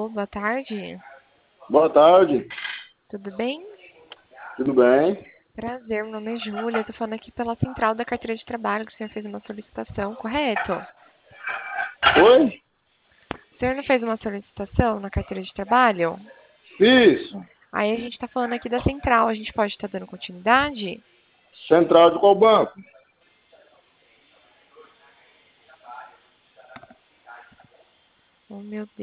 Alô, boa tarde. Boa tarde, Tudo bem? tudo bem? Prazer, meu nome é Júlia. Estou falando aqui pela central da carteira de trabalho, que o senhor fez uma solicitação, correto? Oi? O senhor não fez uma solicitação na carteira de trabalho? Fiz. Aí a gente está falando aqui da central, a gente pode estar dando continuidade? Central de qual banco? Oh, meu Deus.